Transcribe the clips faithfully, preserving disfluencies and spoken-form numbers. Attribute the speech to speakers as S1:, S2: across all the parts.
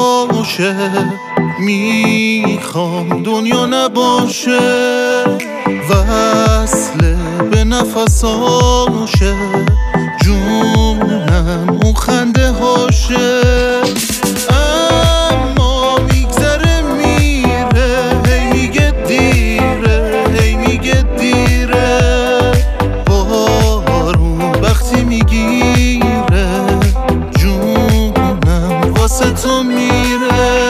S1: باشه، میخوام دنیا نباشه، وصله به نفساشه، جونم اون خنده هاشه. اما میگذره میره، هی میگه دیره، هی میگه دیره، بارون وقتی میگیره، جونم واسه تو میره.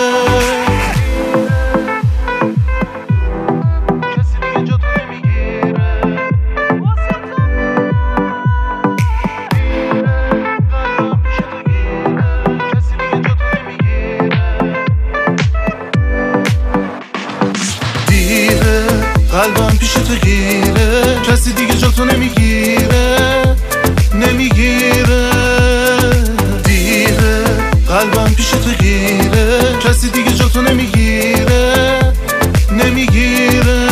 S1: قلبم پیش تو گیره، کسی دیگه جا تو نمیگیره، نمیگیره. دیره قلبم پیش تو گیره، کسی دیگه جا تو نمیگیره، نمیگیره.